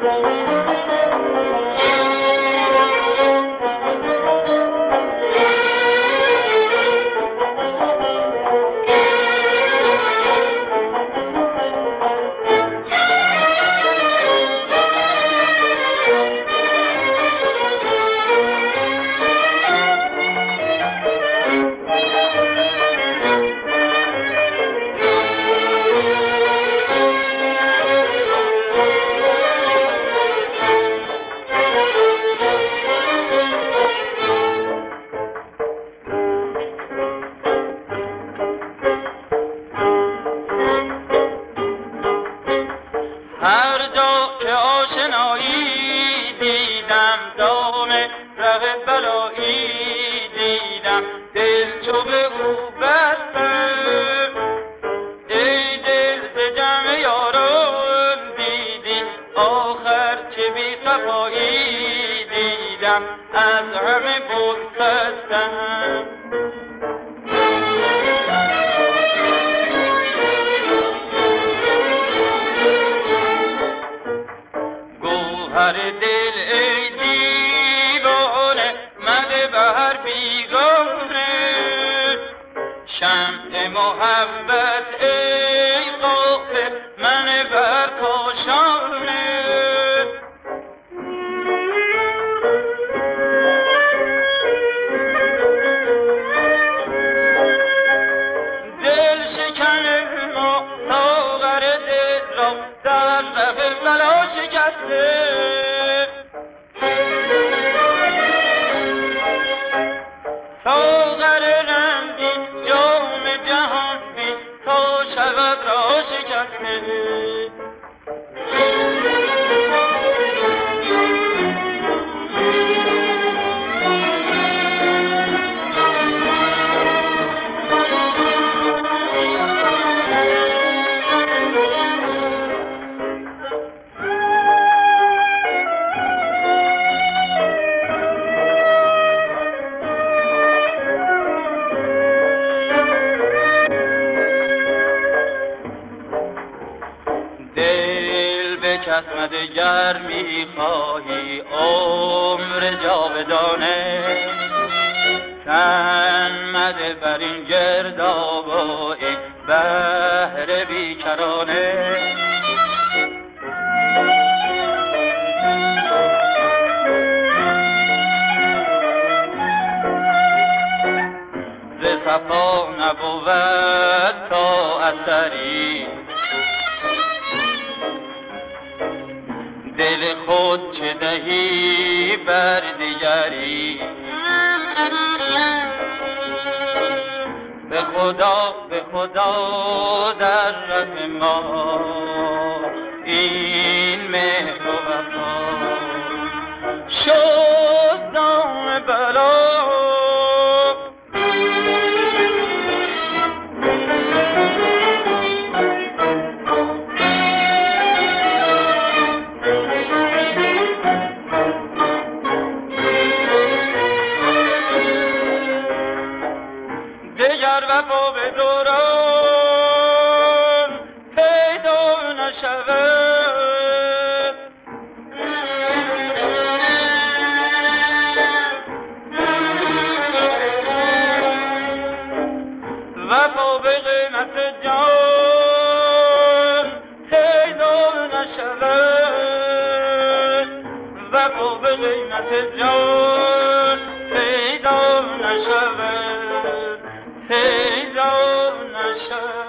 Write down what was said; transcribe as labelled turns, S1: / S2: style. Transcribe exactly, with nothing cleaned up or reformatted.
S1: قسمت گر میخواهی عمر جاودانه، تن مده بر این گرداب و این بحر بیکرانه. ز صفا نبود تا اثری، دل خود چه دهی بر دیگری. به خدا به خدا در ره ما این مهر و وفا شد دام بلا. دگر وفا به دوران پیدا نشود، وفا به قیمت جان پیدا نشود، وفا به قیمت جان پیدا نشود، پیدا نشود.